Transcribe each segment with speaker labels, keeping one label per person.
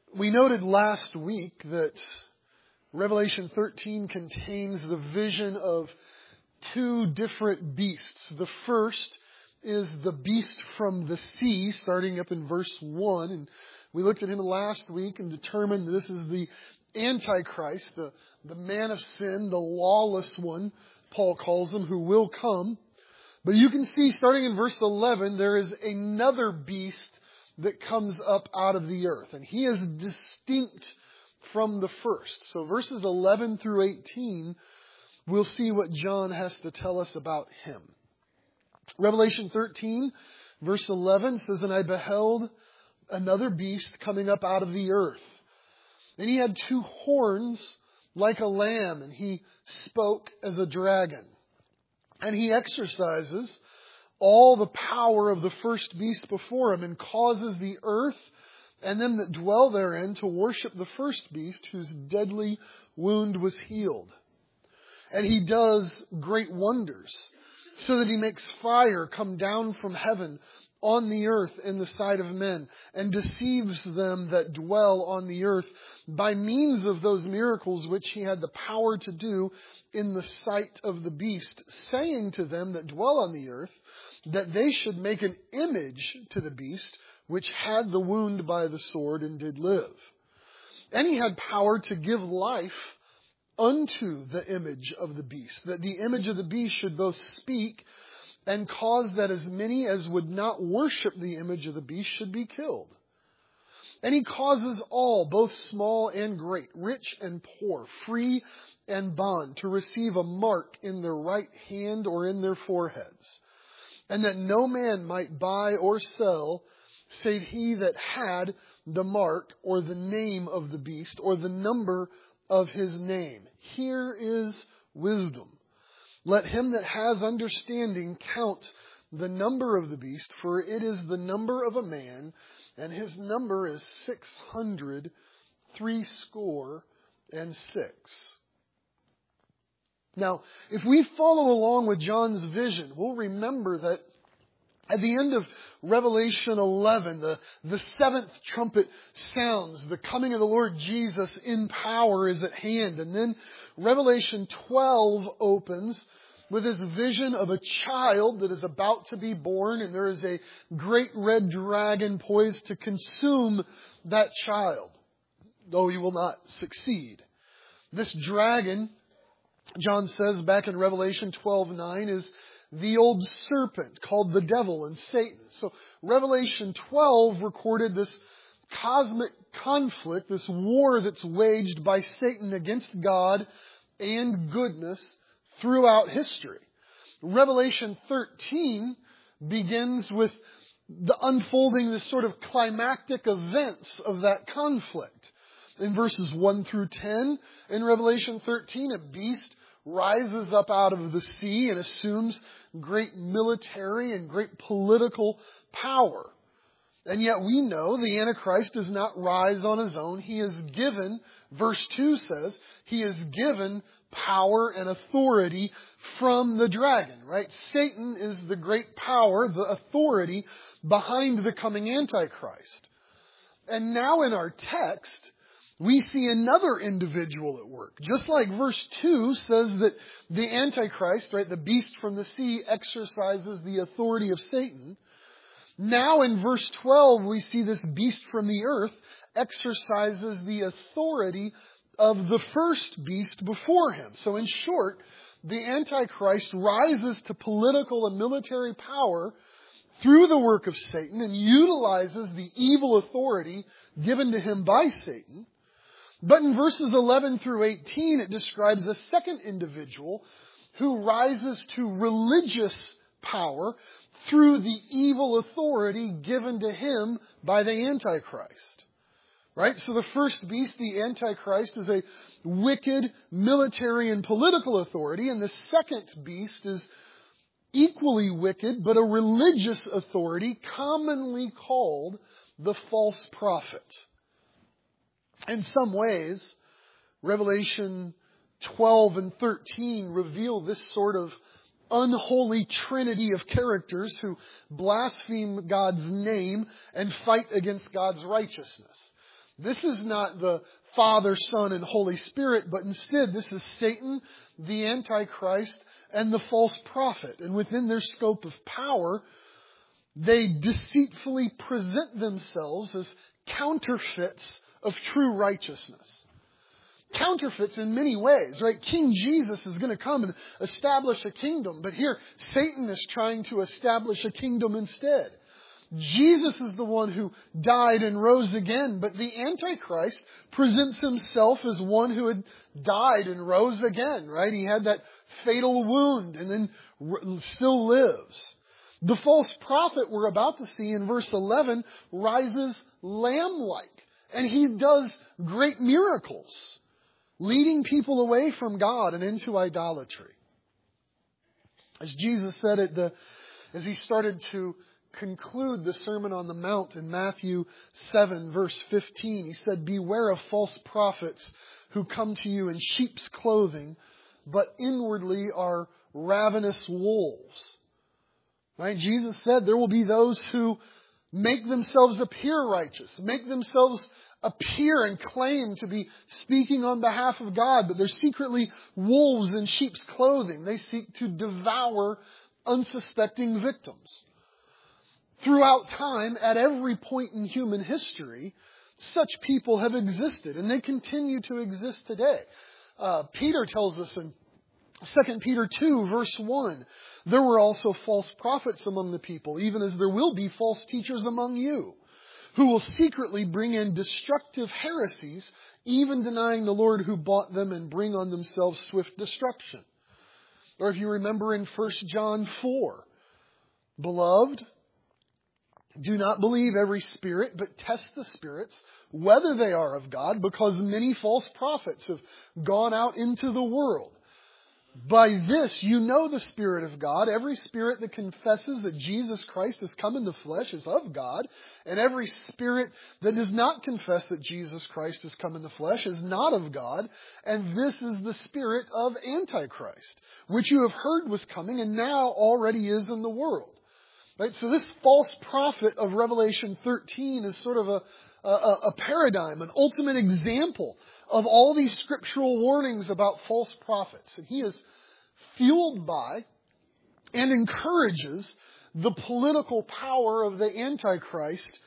Speaker 1: We noted last week that Revelation 13 contains the vision of two different beasts. The first is the beast from the sea, starting up in verse 1. And we looked at him last week and determined that this is the Antichrist, the man of sin, the lawless one, Paul calls him, who will come. But you can see, starting in verse 11, there is another beast that comes up out of the earth. And he is distinct from the first. So verses 11 through 18, we'll see what John has to tell us about him. Revelation 13, verse 11 says, "And I beheld another beast coming up out of the earth. And he had two horns like a lamb, and he spoke as a dragon. And he exercises all the power of the first beast before him, and causes the earth and them that dwell therein to worship the first beast, whose deadly wound was healed. And he does great wonders, so that he makes fire come down from heaven on the earth in the sight of men, and deceives them that dwell on the earth by means of those miracles which he had the power to do in the sight of the beast, saying to them that dwell on the earth, that they should make an image to the beast, which had the wound by the sword and did live. And he had power to give life unto the image of the beast, that the image of the beast should both speak and cause that as many as would not worship the image of the beast should be killed. And he causes all, both small and great, rich and poor, free and bond, to receive a mark in their right hand or in their foreheads, and that no man might buy or sell save he that had the mark or the name of the beast or the number of his name. Here is wisdom. Let him that has understanding count the number of the beast, for it is the number of a man, and his number is 666. Now, if we follow along with John's vision, we'll remember that at the end of Revelation 11, the seventh trumpet sounds. The coming of the Lord Jesus in power is at hand. And then Revelation 12 opens with this vision of a child that is about to be born. And there is a great red dragon poised to consume that child, though he will not succeed. This dragon, John says back in Revelation 12:9, is the old serpent called the devil and Satan. So Revelation 12 recorded this cosmic conflict, this war that's waged by Satan against God and goodness throughout history. Revelation 13 begins with the unfolding, this sort of climactic events of that conflict. In verses 1 through 10, in Revelation 13, a beast rises up out of the sea and assumes great military and great political power. And yet we know the Antichrist does not rise on his own. He is given, verse 2 says, he is given power and authority from the dragon, right? Satan is the great power, the authority behind the coming Antichrist. And now in our text, we see another individual at work. Just like verse 2 says that the Antichrist, right, the beast from the sea, exercises the authority of Satan. Now in verse 12, we see this beast from the earth exercises the authority of the first beast before him. So in short, the Antichrist rises to political and military power through the work of Satan and utilizes the evil authority given to him by Satan. But in verses 11 through 18, it describes a second individual who rises to religious power through the evil authority given to him by the Antichrist. Right? So the first beast, the Antichrist, is a wicked military and political authority, and the second beast is equally wicked, but a religious authority commonly called the false prophet. In some ways, Revelation 12 and 13 reveal this sort of unholy trinity of characters who blaspheme God's name and fight against God's righteousness. This is not the Father, Son, and Holy Spirit, but instead this is Satan, the Antichrist, and the false prophet. And within their scope of power, they deceitfully present themselves as counterfeits of true righteousness. Counterfeits in many ways, right? King Jesus is going to come and establish a kingdom, but here Satan is trying to establish a kingdom instead. Jesus is the one who died and rose again, but the Antichrist presents himself as one who had died and rose again, right? He had that fatal wound and then still lives. The false prophet we're about to see in verse 11 rises lamb-like, and he does great miracles, leading people away from God and into idolatry. As Jesus said as he started to conclude the Sermon on the Mount in Matthew 7, verse 15, he said, "Beware of false prophets who come to you in sheep's clothing, but inwardly are ravenous wolves." Right? Jesus said there will be those who make themselves appear righteous, make themselves appear and claim to be speaking on behalf of God, but they're secretly wolves in sheep's clothing. They seek to devour unsuspecting victims. Throughout time, at every point in human history, such people have existed, and they continue to exist today. Peter tells us in 2 Peter 2, verse 1, "There were also false prophets among the people, even as there will be false teachers among you, who will secretly bring in destructive heresies, even denying the Lord who bought them, and bring on themselves swift destruction." Or if you remember in 1 John 4, "Beloved, do not believe every spirit, but test the spirits, whether they are of God, because many false prophets have gone out into the world. By this you know the Spirit of God. Every spirit that confesses that Jesus Christ has come in the flesh is of God, and every spirit that does not confess that Jesus Christ has come in the flesh is not of God. And this is the spirit of Antichrist, which you have heard was coming and now already is in the world." Right? So this false prophet of Revelation 13 is sort of a paradigm, an ultimate example of all these scriptural warnings about false prophets. And he is fueled by and encourages the political power of the Antichrist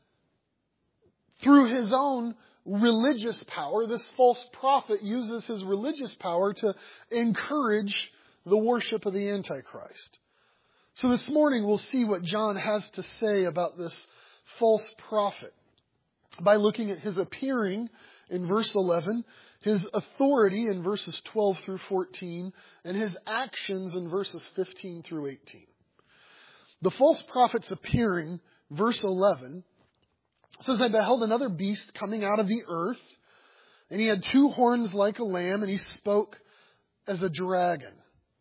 Speaker 1: through his own religious power. This false prophet uses his religious power to encourage the worship of the Antichrist. So this morning we'll see what John has to say about this false prophet by looking at his appearing in verse 11, his authority in verses 12 through 14, and his actions in verses 15 through 18. The false prophet's appearing, verse 11, says, "I beheld another beast coming out of the earth, and he had 2 horns like a lamb, and he spoke as a dragon."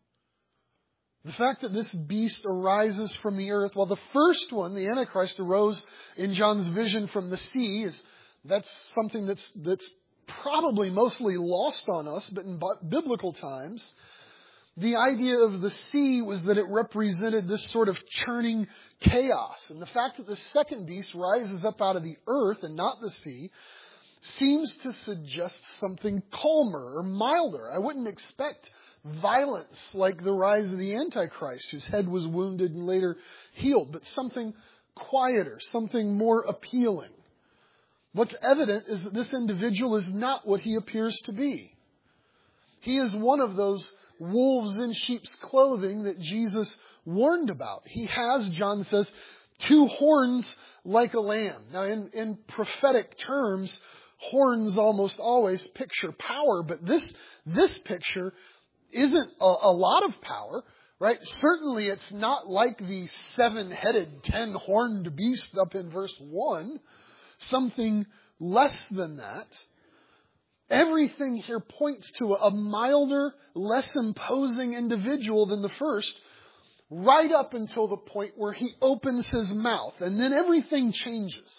Speaker 1: The fact that this beast arises from the earth, while the first one, the Antichrist, arose in John's vision from the sea, that's something that's probably mostly lost on us, but in biblical times, the idea of the sea was that it represented this sort of churning chaos. And the fact that the second beast rises up out of the earth and not the sea seems to suggest something calmer or milder. I wouldn't expect violence like the rise of the Antichrist, whose head was wounded and later healed, but something quieter, something more appealing. What's evident is that this individual is not what he appears to be. He is one of those wolves in sheep's clothing that Jesus warned about. He has, John says, 2 horns like a lamb. Now, in prophetic terms, horns almost always picture power, but this picture isn't a lot of power, right? Certainly it's not like the 7-headed, 10-horned beast up in verse 1. Something less than that. Everything here points to a milder, less imposing individual than the first, right up until the point where he opens his mouth, and then everything changes.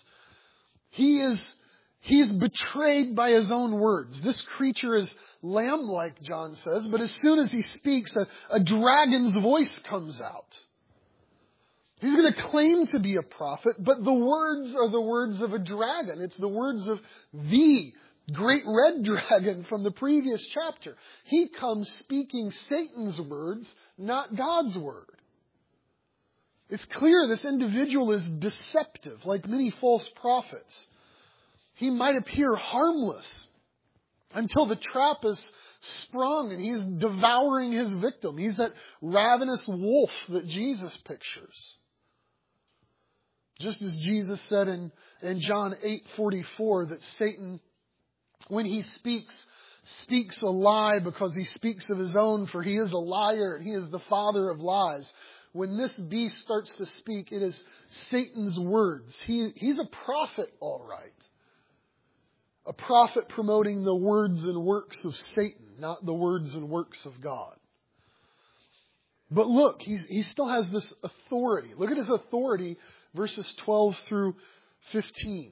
Speaker 1: He's betrayed by his own words. This creature is lamb-like, John says, but as soon as he speaks, a dragon's voice comes out. He's going to claim to be a prophet, but the words are the words of a dragon. It's the words of the great red dragon from the previous chapter. He comes speaking Satan's words, not God's word. It's clear this individual is deceptive, like many false prophets. He might appear harmless until the trap is sprung and he's devouring his victim. He's that ravenous wolf that Jesus pictures. Just as Jesus said in John 8:44 that Satan, when he speaks a lie because he speaks of his own, for he is a liar and he is the father of lies. When this beast starts to speak, it is Satan's words. He's a prophet, all right. A prophet promoting the words and works of Satan, not the words and works of God. But look, he still has this authority. Look at his authority, verses 12 through 15.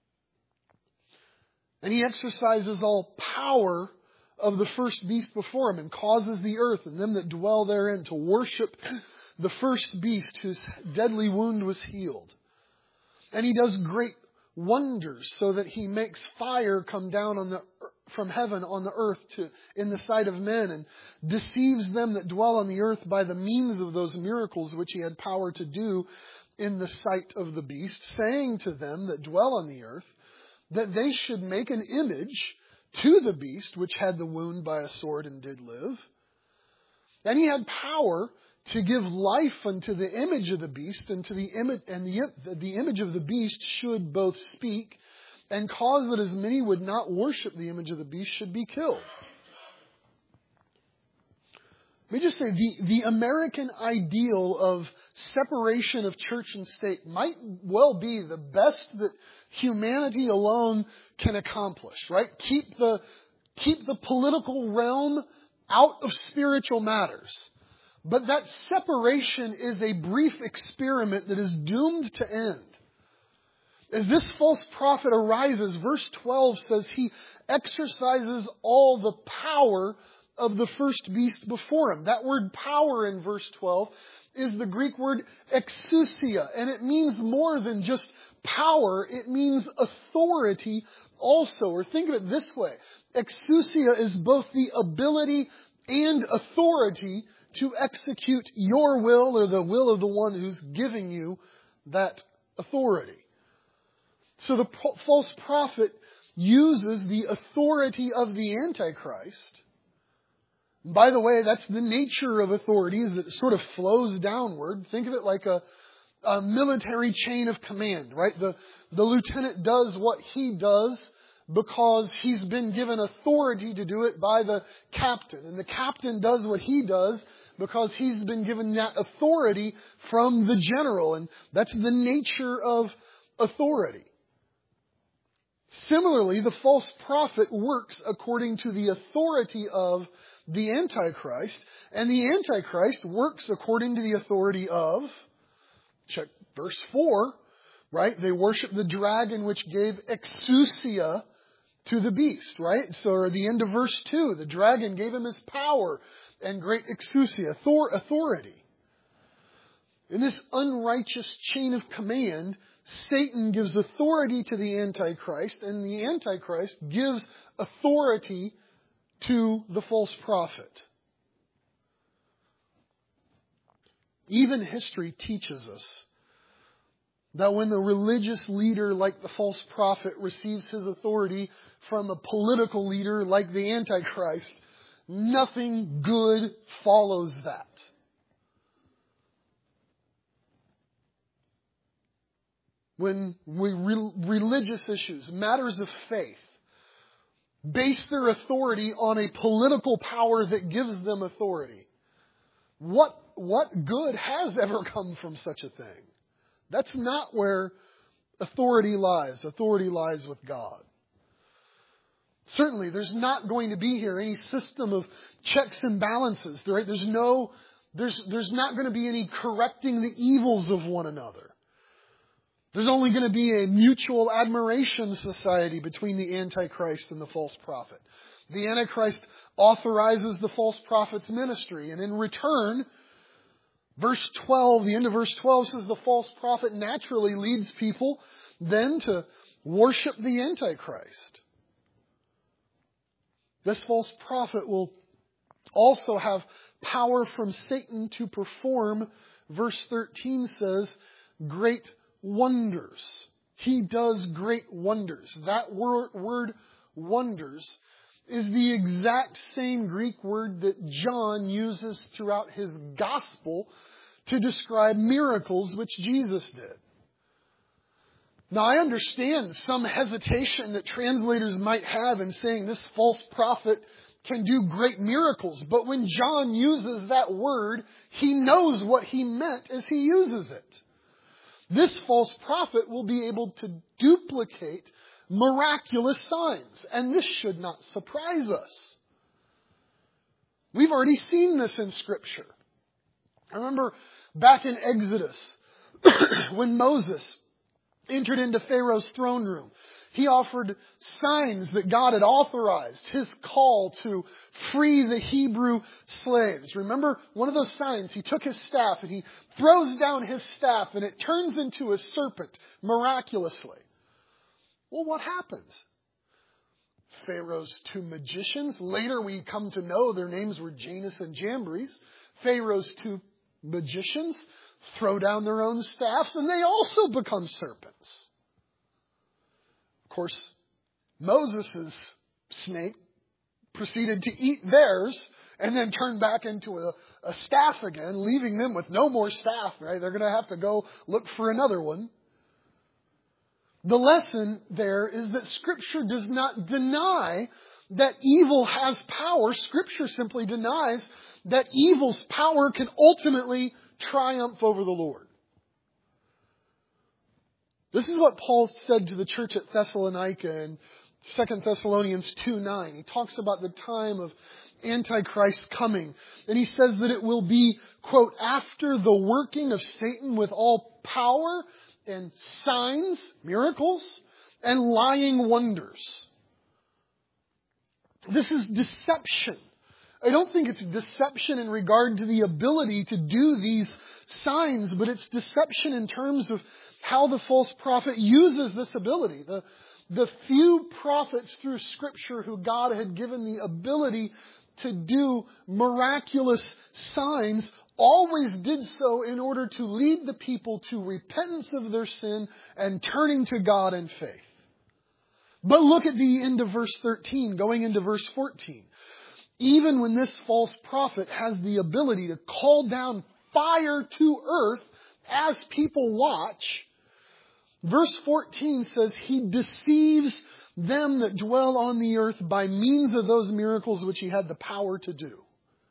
Speaker 1: And he exercises all power of the first beast before him and causes the earth and them that dwell therein to worship the first beast whose deadly wound was healed. And he does great wonders so that he makes fire come down from heaven on the earth in the sight of men and deceives them that dwell on the earth by the means of those miracles which he had power to do in the sight of the beast, saying to them that dwell on the earth that they should make an image to the beast which had the wound by a sword and did live. And he had power to give life unto the image of the beast, and to the image, and the image of the beast should both speak, and cause that as many would not worship the image of the beast should be killed. Let me just say, the American ideal of separation of church and state might well be the best that humanity alone can accomplish, right? Keep the political realm out of spiritual matters. But that separation is a brief experiment that is doomed to end. As this false prophet arises, verse 12 says he exercises all the power of the first beast before him. That word power in verse 12 is the Greek word exousia, and it means more than just power. It means authority also. Or think of it this way. Exousia is both the ability and authority to execute your will or the will of the one who's giving you that authority. So the false prophet uses the authority of the Antichrist. By the way, that's the nature of authorities that sort of flows downward. Think of it like a military chain of command, right? The lieutenant does what he does because he's been given authority to do it by the captain. And the captain does what he does because he's been given that authority from the general. And that's the nature of authority. Similarly, the false prophet works according to the authority of the Antichrist. And the Antichrist works according to the authority of, check verse 4, right? They worship the dragon which gave exousia to the beast, right? So at the end of verse 2, the dragon gave him his power and great exousia, authority. In this unrighteous chain of command, Satan gives authority to the Antichrist, and the Antichrist gives authority to the false prophet. Even history teaches us that when the religious leader like the false prophet receives his authority from a political leader like the Antichrist, nothing good follows that. When religious issues, matters of faith, base their authority on a political power that gives them authority, what good has ever come from such a thing? That's not where authority lies. Authority lies with God. Certainly, there's not going to be here any system of checks and balances. Right? There's not going to be any correcting the evils of one another. There's only going to be a mutual admiration society between the Antichrist and the false prophet. The Antichrist authorizes the false prophet's ministry, and in return, Verse 12, the end of verse 12 says the false prophet naturally leads people then to worship the Antichrist. This false prophet will also have power from Satan to perform, verse 13 says, great wonders. He does great wonders. That word wonders is the exact same Greek word that John uses throughout his gospel to describe miracles which Jesus did. Now, I understand some hesitation that translators might have in saying this false prophet can do great miracles. But when John uses that word, he knows what he meant as he uses it. This false prophet will be able to duplicate miraculous signs. And this should not surprise us. We've already seen this in Scripture. I remember back in Exodus, when Moses entered into Pharaoh's throne room, he offered signs that God had authorized his call to free the Hebrew slaves. Remember one of those signs? He took his staff and he throws down his staff and it turns into a serpent miraculously. Well, what happens? Pharaoh's two magicians, later we come to know their names were Janus and Jambres. Pharaoh's two magicians throw down their own staffs and they also become serpents. Of course, Moses' snake proceeded to eat theirs and then turn back into a staff again, leaving them with no more staff, right? They're going to have to go look for another one. The lesson there is that Scripture does not deny that evil has power. Scripture simply denies that evil's power can ultimately triumph over the Lord. This is what Paul said to the church at Thessalonica in 2 Thessalonians 2:9. He talks about the time of Antichrist coming. And he says that it will be, quote, after the working of Satan with all power and signs, miracles, and lying wonders. This is deception. I don't think it's deception in regard to the ability to do these signs, but it's deception in terms of how the false prophet uses this ability. The few prophets through Scripture who God had given the ability to do miraculous signs always did so in order to lead the people to repentance of their sin and turning to God in faith. But look at the end of verse 13, going into verse 14. Even when this false prophet has the ability to call down fire to earth as people watch, verse 14 says he deceives them that dwell on the earth by means of those miracles which he had the power to do.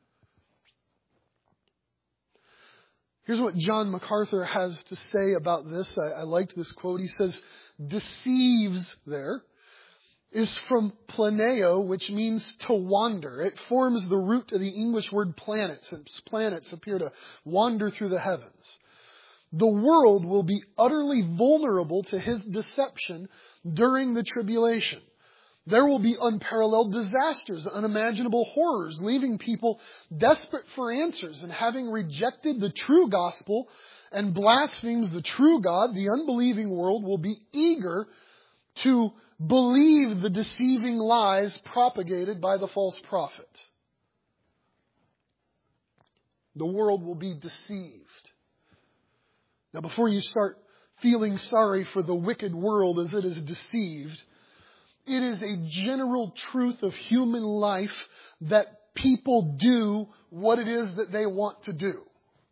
Speaker 1: Here's what John MacArthur has to say about this. I liked this quote. He says, deceives there is from planeo, which means to wander. It forms the root of the English word planets. And planets appear to wander through the heavens. The world will be utterly vulnerable to his deception during the tribulation. There will be unparalleled disasters, unimaginable horrors, leaving people desperate for answers. And having rejected the true gospel and blasphemes the true God, the unbelieving world will be eager to believe the deceiving lies propagated by the false prophet. The world will be deceived. Now, before you start feeling sorry for the wicked world as it is deceived, it is a general truth of human life that people do what it is that they want to do.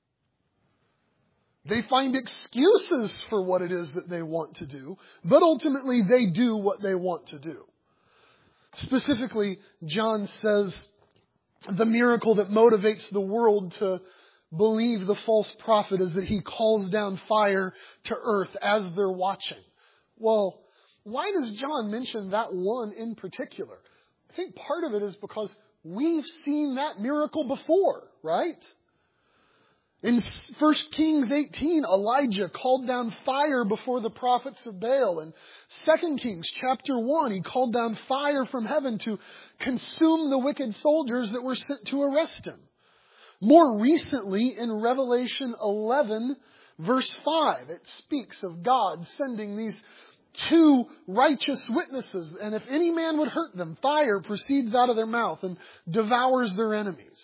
Speaker 1: They find excuses for what it is that they want to do, but ultimately they do what they want to do. Specifically, John says the miracle that motivates the world to believe the false prophet is that he calls down fire to earth as they're watching. Well, why does John mention that one in particular? I think part of it is because we've seen that miracle before, right? In 1 Kings 18, Elijah called down fire before the prophets of Baal. In 2 Kings chapter 1, he called down fire from heaven to consume the wicked soldiers that were sent to arrest him. More recently, in Revelation 11, verse 5, it speaks of God sending these two righteous witnesses. And if any man would hurt them, fire proceeds out of their mouth and devours their enemies.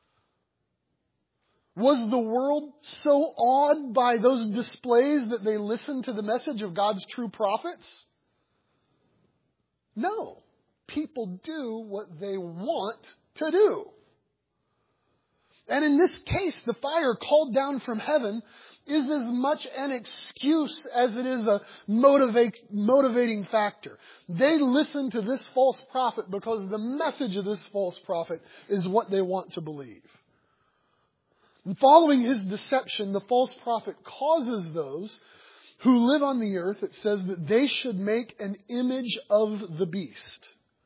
Speaker 1: Was the world so awed by those displays that they listened to the message of God's true prophets? No. People do what they want to do. And in this case, the fire called down from heaven is as much an excuse as it is a motivating factor. They listen to this false prophet because the message of this false prophet is what they want to believe. And following his deception, the false prophet causes those who live on the earth, it says that they should make an image of the beast.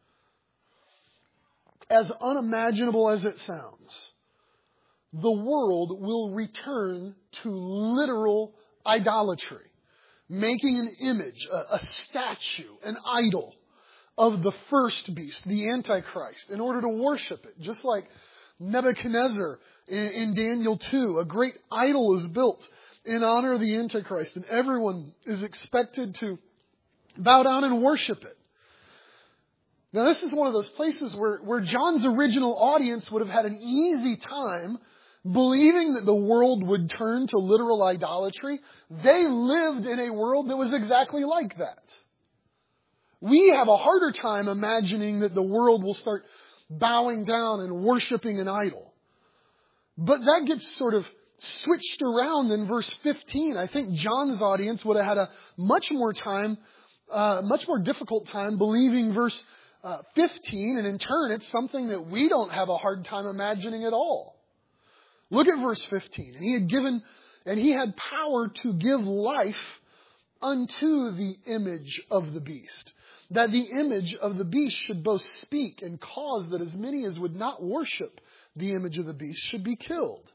Speaker 1: As unimaginable as it sounds, the world will return to literal idolatry, making an image, a statue, an idol of the first beast, the Antichrist, in order to worship it. Just like Nebuchadnezzar in Daniel 2, a great idol is built in honor of the Antichrist, and everyone is expected to bow down and worship it. Now, this is one of those places where John's original audience would have had an easy time believing that the world would turn to literal idolatry. They lived in a world that was exactly like that. We have a harder time imagining that the world will start bowing down and worshiping an idol. But that gets sort of switched around in verse 15. I think John's audience would have had a much more difficult time believing verse 15, and in turn, it's something that we don't have a hard time imagining at all. Look at verse 15. And he had power to give life unto the image of the beast, that the image of the beast should both speak and cause that as many as would not worship the image of the beast should be killed.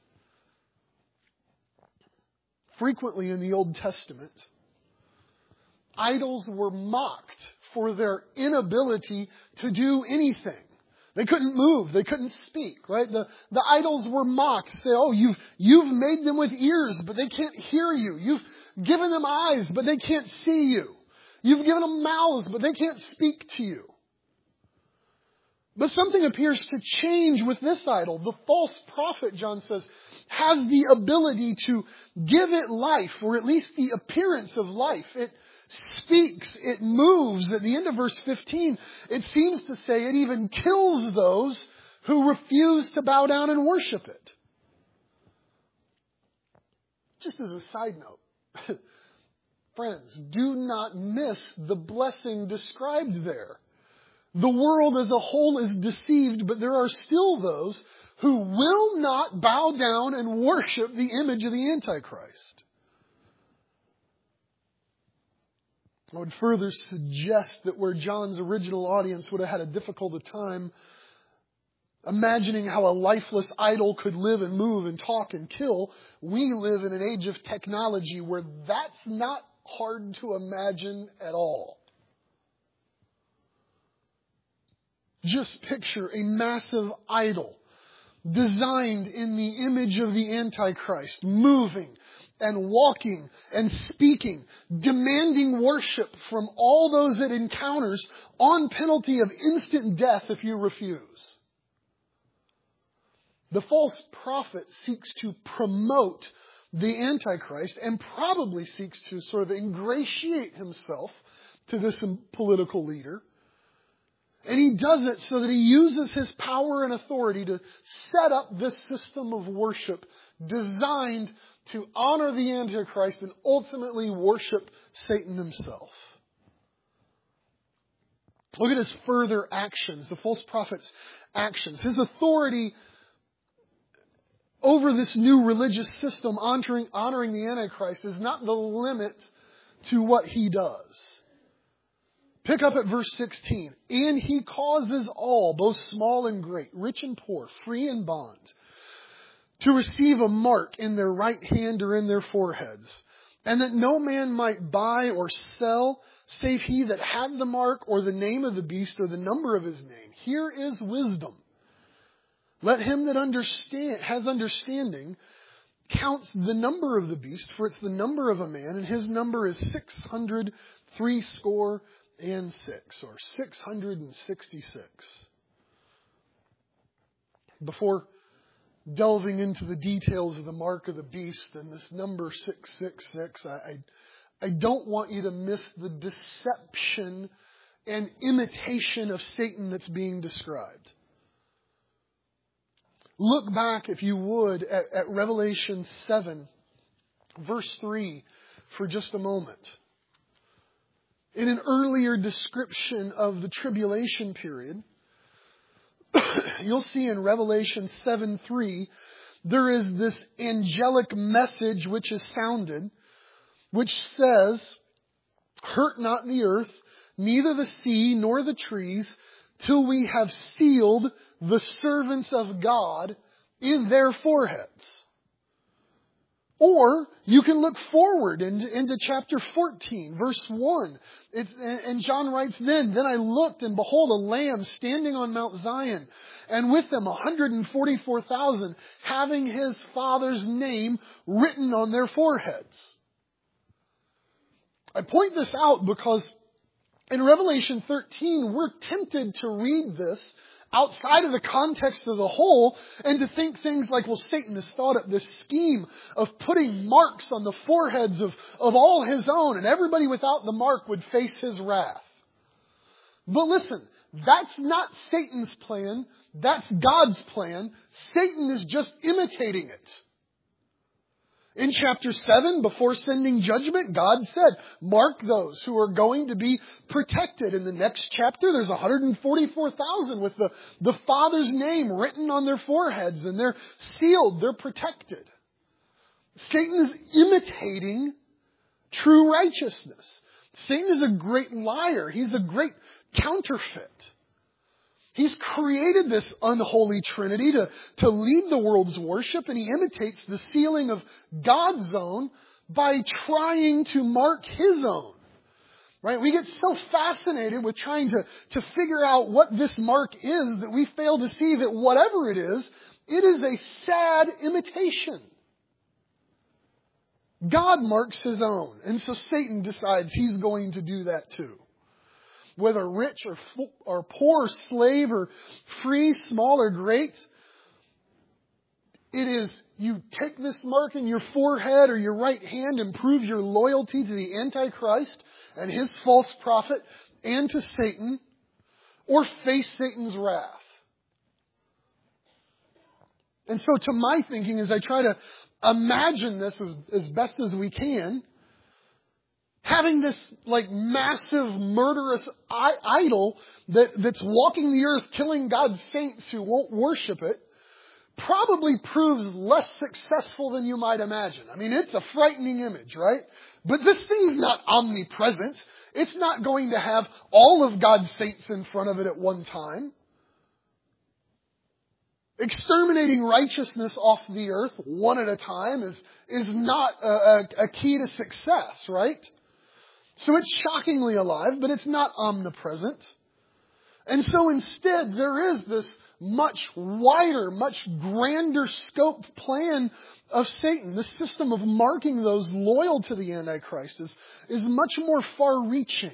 Speaker 1: Frequently in the Old Testament, idols were mocked for their inability to do anything. They couldn't move. They couldn't speak, right? The idols were mocked. Say, oh, you've made them with ears, but they can't hear you. You've given them eyes, but they can't see you. You've given them mouths, but they can't speak to you. But something appears to change with this idol. The false prophet, John says, has the ability to give it life, or at least the appearance of life. It speaks, it moves. At the end of verse 15, it seems to say it even kills those who refuse to bow down and worship it. Just as a side note, friends, do not miss the blessing described there. The world as a whole is deceived, but there are still those who will not bow down and worship the image of the Antichrist. I would further suggest that where John's original audience would have had a difficult time imagining how a lifeless idol could live and move and talk and kill, we live in an age of technology where that's not hard to imagine at all. Just picture a massive idol designed in the image of the Antichrist, moving and walking and speaking, demanding worship from all those it encounters on penalty of instant death if you refuse. The false prophet seeks to promote the Antichrist and probably seeks to sort of ingratiate himself to this political leader. And he does it so that he uses his power and authority to set up this system of worship designed to honor the Antichrist and ultimately worship Satan himself. Look at his further actions, the false prophet's actions. His authority over this new religious system honoring the Antichrist is not the limit to what he does. Pick up at verse 16. And he causes all, both small and great, rich and poor, free and bond, to receive a mark in their right hand or in their foreheads, and that no man might buy or sell save he that had the mark or the name of the beast or the number of his name. Here is wisdom. Let him that has understanding counts the number of the beast, for it's the number of a man, and his number is 666, or 666. Before delving into the details of the mark of the beast and this number 666, I don't want you to miss the deception and imitation of Satan that's being described. Look back, if you would, at Revelation 7, verse 3, for just a moment. In an earlier description of the tribulation period, you'll see in Revelation 7:3, there is this angelic message which is sounded, which says, "Hurt not the earth, neither the sea nor the trees, till we have sealed the servants of God in their foreheads." Or you can look forward into chapter 14, verse 1. And John writes, Then I looked, and behold, a lamb standing on Mount Zion, and with them 144,000, having his Father's name written on their foreheads. I point this out because in Revelation 13, we're tempted to read this outside of the context of the whole and to think things like, well, Satan has thought up this scheme of putting marks on the foreheads of all his own, and everybody without the mark would face his wrath. But listen, that's not Satan's plan. That's God's plan. Satan is just imitating it. In chapter 7, before sending judgment, God said, mark those who are going to be protected. In the next chapter, there's 144,000 with the Father's name written on their foreheads, and they're sealed, they're protected. Satan is imitating true righteousness. Satan is a great liar. He's a great counterfeit. He's created this unholy trinity to lead the world's worship, and he imitates the sealing of God's own by trying to mark his own. Right? We get so fascinated with trying to figure out what this mark is that we fail to see that whatever it is a sad imitation. God marks his own, and so Satan decides he's going to do that too. Whether rich or poor, slave or free, small or great, it is you take this mark in your forehead or your right hand and prove your loyalty to the Antichrist and his false prophet and to Satan, or face Satan's wrath. And so to my thinking, as I try to imagine this as best as we can, having this like massive murderous idol that's walking the earth killing God's saints who won't worship it probably proves less successful than you might imagine. I mean, it's a frightening image, right? But this thing's not omnipresent. It's not going to have all of God's saints in front of it at one time. Exterminating righteousness off the earth one at a time is not a key to success, right? So it's shockingly alive, but it's not omnipresent. And so instead, there is this much wider, much grander scope plan of Satan. The system of marking those loyal to the Antichrist is much more far-reaching.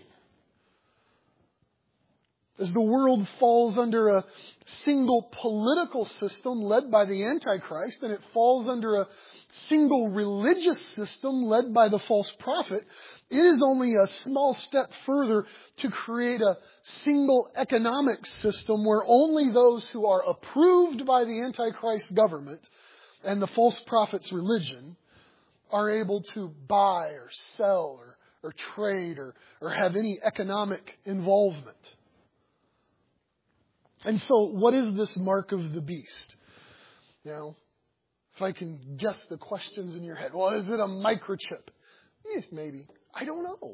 Speaker 1: As the world falls under a single political system led by the Antichrist, and it falls under a single religious system led by the false prophet, it is only a small step further to create a single economic system where only those who are approved by the Antichrist government and the false prophet's religion are able to buy or sell or trade or have any economic involvement. And so, what is this mark of the beast? Now, if I can guess the questions in your head. Well, is it a microchip? Maybe. I don't know.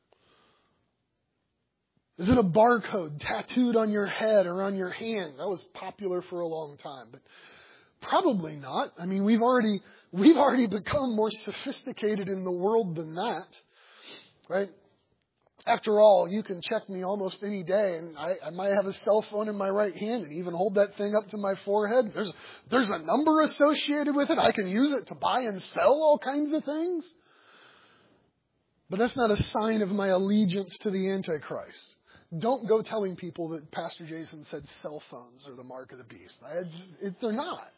Speaker 1: Is it a barcode tattooed on your head or on your hand? That was popular for a long time, but probably not. I mean, we've already become more sophisticated in the world than that, right? After all, you can check me almost any day, and I might have a cell phone in my right hand and even hold that thing up to my forehead. There's a number associated with it. I can use it to buy and sell all kinds of things. But that's not a sign of my allegiance to the Antichrist. Don't go telling people that Pastor Jason said cell phones are the mark of the beast. They're not.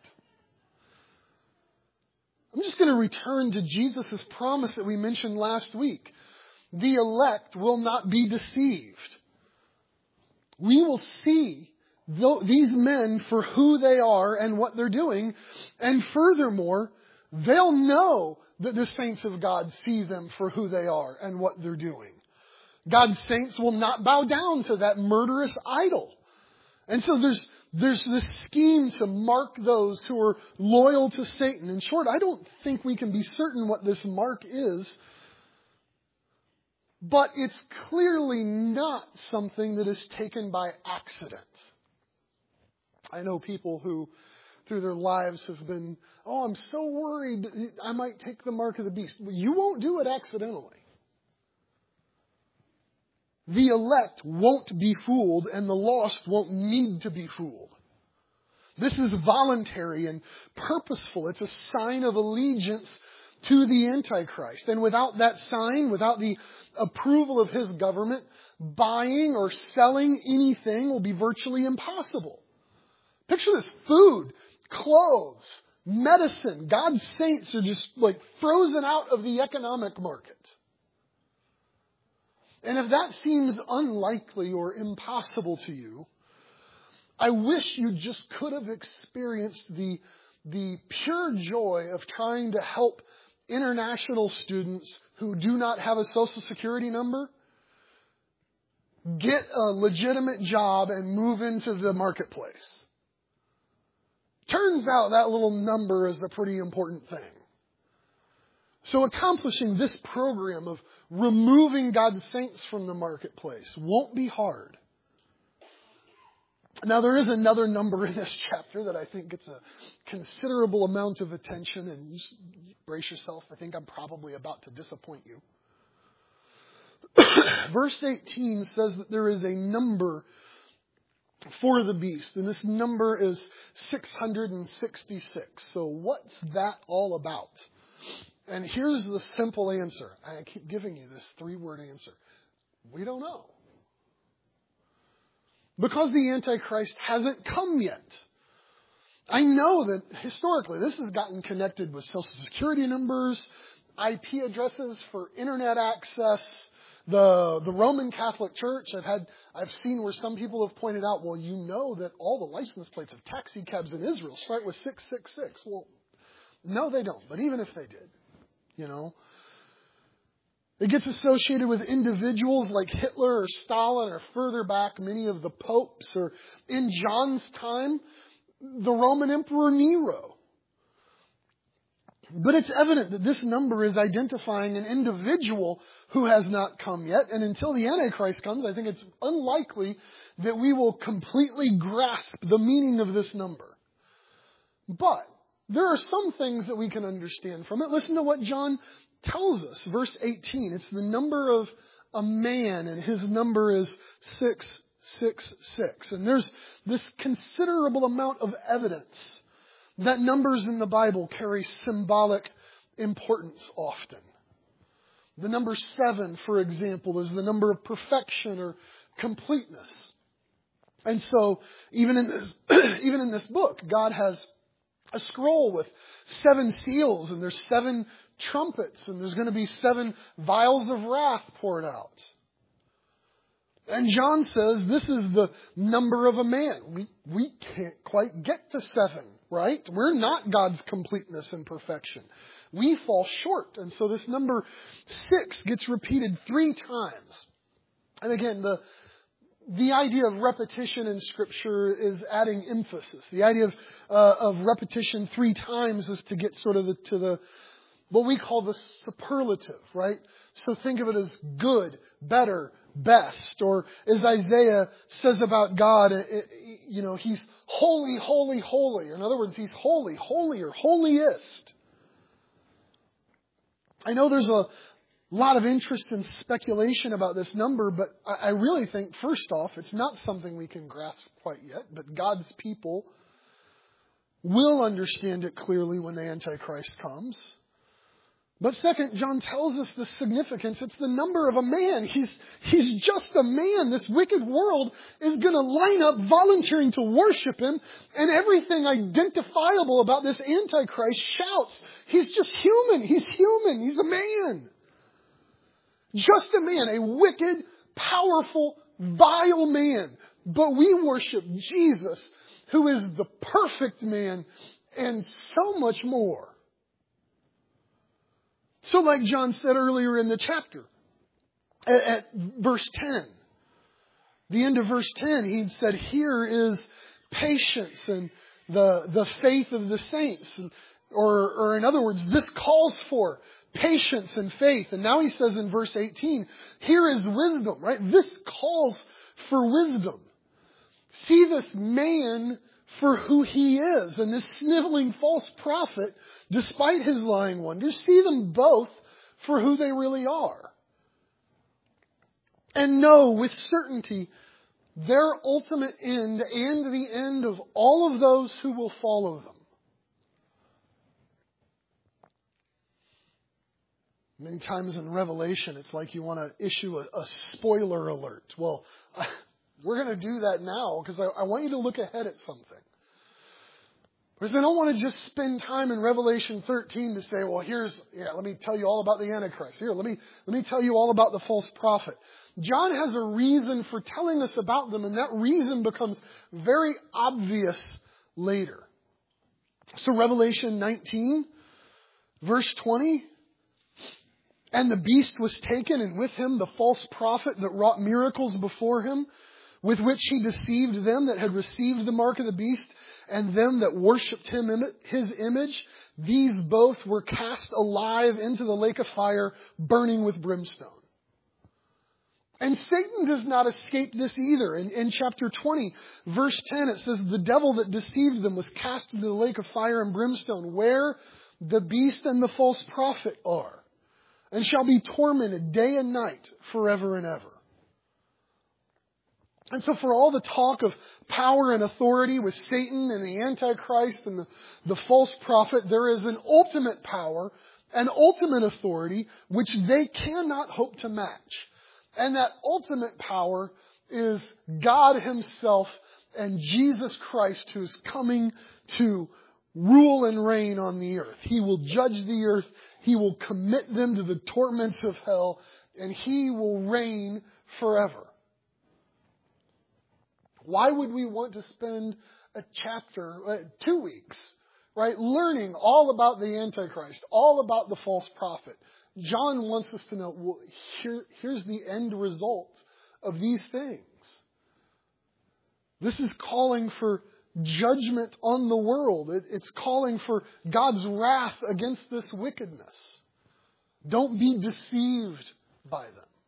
Speaker 1: I'm just going to return to Jesus' promise that we mentioned last week. The elect will not be deceived. We will see these men for who they are and what they're doing. And furthermore, they'll know that the saints of God see them for who they are and what they're doing. God's saints will not bow down to that murderous idol. And so there's this scheme to mark those who are loyal to Satan. In short, I don't think we can be certain what this mark is. But it's clearly not something that is taken by accident. I know people who, through their lives, have been, I'm so worried I might take the mark of the beast. Well, you won't do it accidentally. The elect won't be fooled, and the lost won't need to be fooled. This is voluntary and purposeful. It's a sign of allegiance to the Antichrist. And without that sign, without the approval of his government, buying or selling anything will be virtually impossible. Picture this: food, clothes, medicine. God's saints are just like frozen out of the economic market. And if that seems unlikely or impossible to you, I wish you just could have experienced the pure joy of trying to help international students who do not have a Social Security number get a legitimate job and move into the marketplace. Turns out that little number is a pretty important thing. So accomplishing this program of removing God's saints from the marketplace won't be hard. Now, there is another number in this chapter that I think gets a considerable amount of attention, and just brace yourself. I think I'm probably about to disappoint you. Verse 18 says that there is a number for the beast, and this number is 666. So what's that all about? And here's the simple answer. I keep giving you this 3-word answer. We don't know. Because the Antichrist hasn't come yet. I know that historically this has gotten connected with Social Security numbers, IP addresses for internet access, the Roman Catholic Church. I've seen where some people have pointed out, well, you know that all the license plates of taxi cabs in Israel start with 666. Well, no, they don't. But even if they did, it gets associated with individuals like Hitler or Stalin, or further back, many of the popes, or in John's time, the Roman Emperor Nero. But it's evident that this number is identifying an individual who has not come yet. And until the Antichrist comes, I think it's unlikely that we will completely grasp the meaning of this number. But there are some things that we can understand from it. Listen to what John tells us. Verse 18. It's the number of a man, and his number is 666. And there's this considerable amount of evidence that numbers in the Bible carry symbolic importance often. The number 7, for example, is the number of perfection or completeness. And so, even in this book, God has a scroll with 7 seals, and there's 7 trumpets, and there's going to be 7 vials of wrath poured out. And John says this is the number of a man. We can't quite get to 7, right? We're not God's completeness and perfection. We fall short. And so this number 6 gets repeated 3 times. And again, the idea of repetition in Scripture is adding emphasis. The idea of repetition 3 times is to get sort of to the what we call the superlative, right? So think of it as good, better, best. Or as Isaiah says about God, He's holy, holy, holy. In other words, He's holy, holier, holiest. I know there's A lot of interest and speculation about this number, but I really think, first off, it's not something we can grasp quite yet, but God's people will understand it clearly when the Antichrist comes. But second, John tells us the significance. It's the number of a man. He's just a man. This wicked world is going to line up volunteering to worship him, and everything identifiable about this Antichrist shouts, he's just human. He's human. He's a man. Just a man, a wicked, powerful, vile man. But we worship Jesus, who is the perfect man, and so much more. So like John said earlier in the chapter, at verse 10, the end of verse 10, he said, here is patience and the faith of the saints. Or in other words, this calls for patience and faith. And now he says in verse 18, here is wisdom, right? This calls for wisdom. See this man for who he is, and this sniveling false prophet, despite his lying wonders, see them both for who they really are. And know with certainty their ultimate end and the end of all of those who will follow them. Many times in Revelation, it's like you want to issue a spoiler alert. Well, we're going to do that now because I want you to look ahead at something. Because I don't want to just spend time in Revelation 13 to say, well, let me tell you all about the Antichrist. Here, let me tell you all about the false prophet. John has a reason for telling us about them, and that reason becomes very obvious later. So Revelation 19, verse 20. And the beast was taken, and with him the false prophet that wrought miracles before him, with which he deceived them that had received the mark of the beast, and them that worshipped his image. These both were cast alive into the lake of fire, burning with brimstone. And Satan does not escape this either. In chapter 20, verse 10, it says, the devil that deceived them was cast into the lake of fire and brimstone, where the beast and the false prophet are, and shall be tormented day and night forever and ever. And so for all the talk of power and authority with Satan and the Antichrist and the false prophet, there is an ultimate power and ultimate authority which they cannot hope to match. And that ultimate power is God Himself and Jesus Christ, who is coming to rule and reign on the earth. He will judge the earth. He will commit them to the torments of hell, and He will reign forever. Why would we want to spend a chapter, 2 weeks, right, learning all about the Antichrist, all about the false prophet? John wants us to know, well, here's the end result of these things. This is calling for judgment on the world. It's calling for God's wrath against this wickedness. Don't be deceived by them.